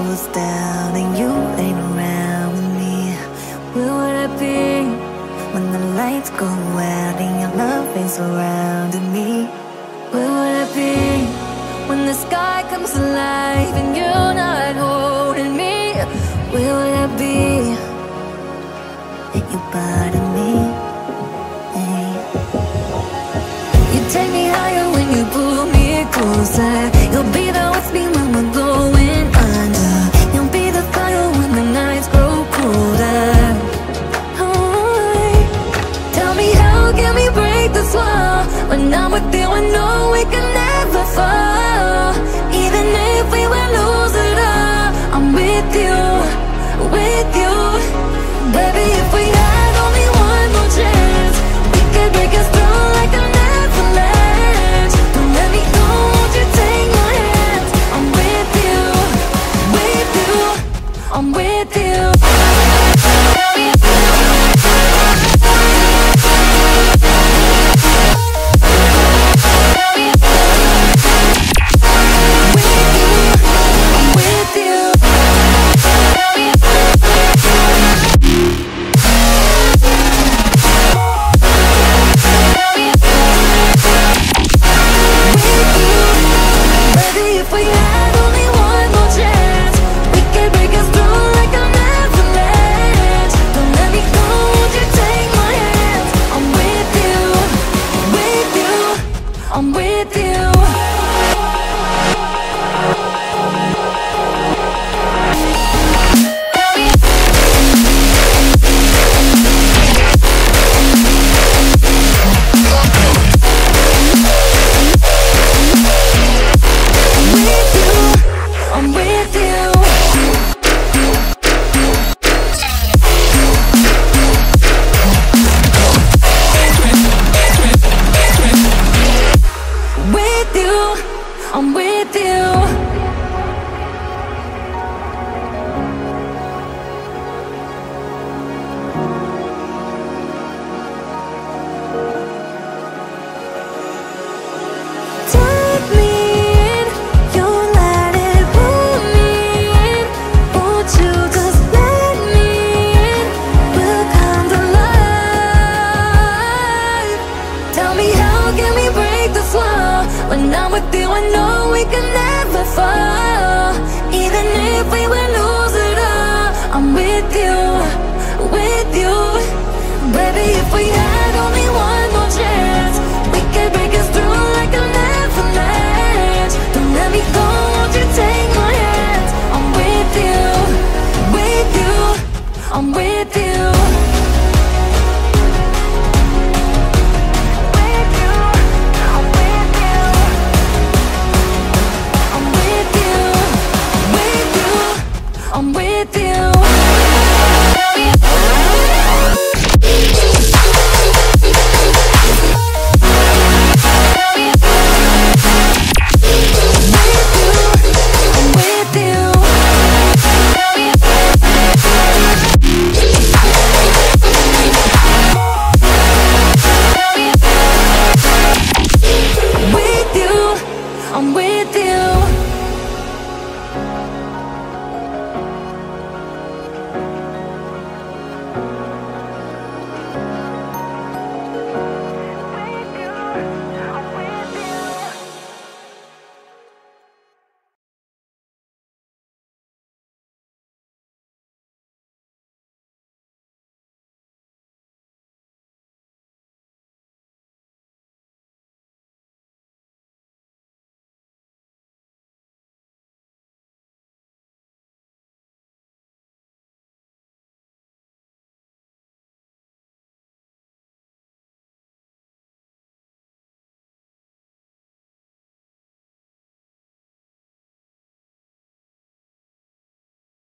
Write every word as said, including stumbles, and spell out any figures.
goes down and you ain't around with me? Where would I be when the lights go out and your love ain't surrounding me? Where would I be when the sky comes alive and you're not holding me? Where would I be if you bother me? Hey. You take me higher when you pull me closer.